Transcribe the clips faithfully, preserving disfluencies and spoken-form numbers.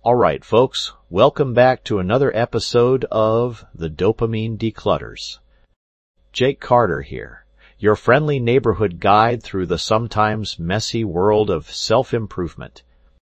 All right, folks, welcome back to another episode of The Dopamine Declutters. Jake Carter here, your friendly neighborhood guide through the sometimes messy world of self-improvement.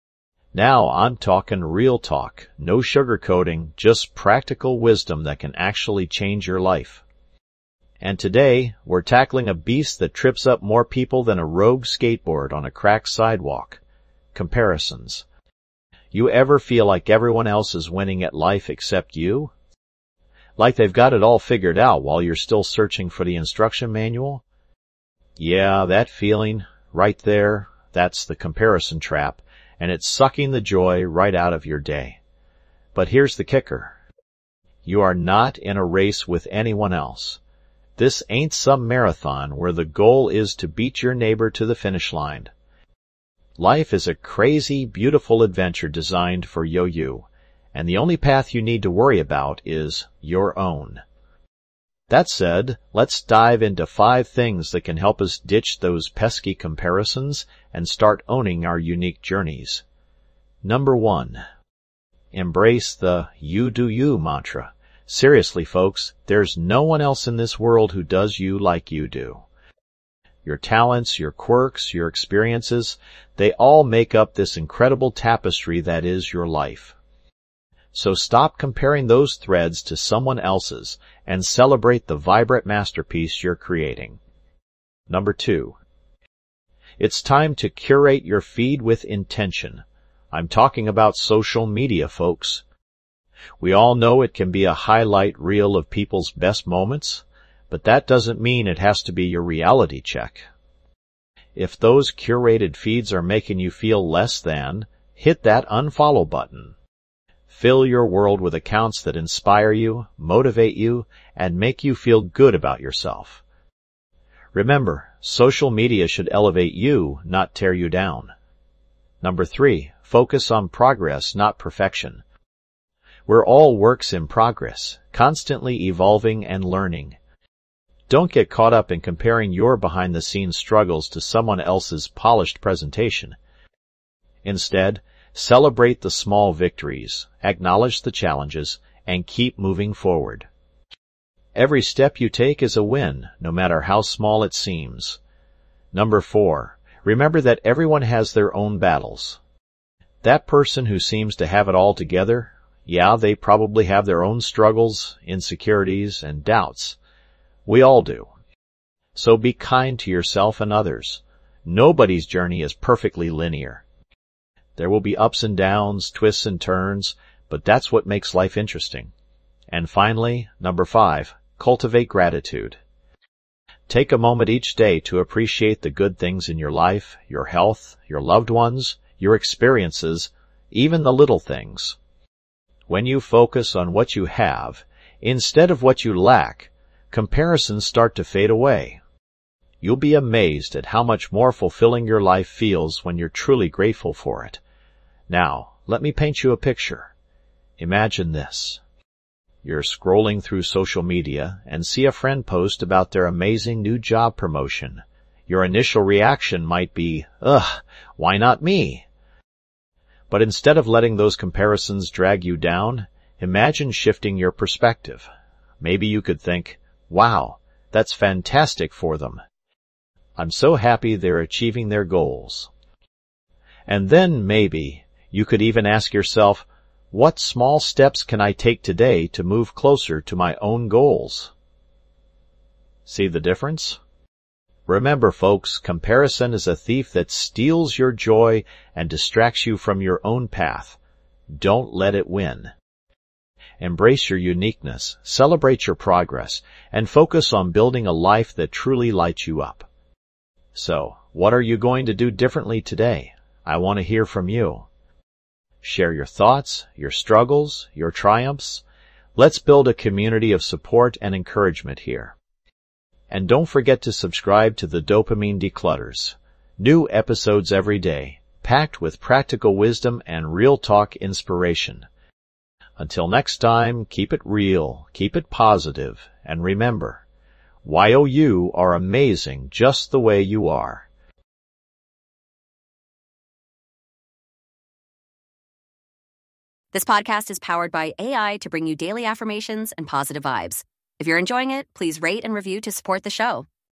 Now I'm talking real talk, no sugarcoating, just practical wisdom that can actually change your life. And today, we're tackling a beast that trips up more people than a rogue skateboard on a cracked sidewalk. Comparisons. You ever feel like everyone else is winning at life except you? Like they've got it all figured out while you're still searching for the instruction manual? Yeah, that feeling, right there, that's the comparison trap, and it's sucking the joy right out of your day. But here's the kicker. You are not in a race with anyone else. This ain't some marathon where the goal is to beat your neighbor to the finish line. Life is a crazy, beautiful adventure designed for yo-you, and the only path you need to worry about is your own. That said, let's dive into five things that can help us ditch those pesky comparisons and start owning our unique journeys. Number one, embrace the you do you mantra. Seriously, folks, there's no one else in this world who does you like you do. Your talents, your quirks, your experiences, they all make up this incredible tapestry that is your life. So stop comparing those threads to someone else's and celebrate the vibrant masterpiece you're creating. Number two, it's time to curate your feed with intention. I'm talking about social media, folks. We all know it can be a highlight reel of people's best moments, but that doesn't mean it has to be your reality check. If those curated feeds are making you feel less than, hit that unfollow button. Fill your world with accounts that inspire you, motivate you, and make you feel good about yourself. Remember, social media should elevate you, not tear you down. Number three, focus on progress, not perfection. We're all works in progress, constantly evolving and learning. Don't get caught up in comparing your behind-the-scenes struggles to someone else's polished presentation. Instead, celebrate the small victories, acknowledge the challenges, and keep moving forward. Every step you take is a win, no matter how small it seems. Number four, remember that everyone has their own battles. That person who seems to have it all together, yeah, they probably have their own struggles, insecurities, and doubts. We all do. So be kind to yourself and others. Nobody's journey is perfectly linear. There will be ups and downs, twists and turns, but that's what makes life interesting. And finally, number five, cultivate gratitude. Take a moment each day to appreciate the good things in your life, your health, your loved ones, your experiences, even the little things. When you focus on what you have, instead of what you lack, comparisons start to fade away. You'll be amazed at how much more fulfilling your life feels when you're truly grateful for it. Now, let me paint you a picture. Imagine this. You're scrolling through social media and see a friend post about their amazing new job promotion. Your initial reaction might be, ugh, why not me? But instead of letting those comparisons drag you down, imagine shifting your perspective. Maybe you could think, wow, that's fantastic for them. I'm so happy they're achieving their goals. And then maybe you could even ask yourself, what small steps can I take today to move closer to my own goals? See the difference? Remember, folks, comparison is a thief that steals your joy and distracts you from your own path. Don't let it win. Embrace your uniqueness, celebrate your progress, and focus on building a life that truly lights you up. So, what are you going to do differently today? I want to hear from you. Share your thoughts, your struggles, your triumphs. Let's build a community of support and encouragement here. And don't forget to subscribe to the Dopamine Declutters. New episodes every day, packed with practical wisdom and real talk inspiration. Until next time, keep it real, keep it positive, and remember, Y O U are amazing just the way you are. This podcast is powered by A I to bring you daily affirmations and positive vibes. If you're enjoying it, please rate and review to support the show.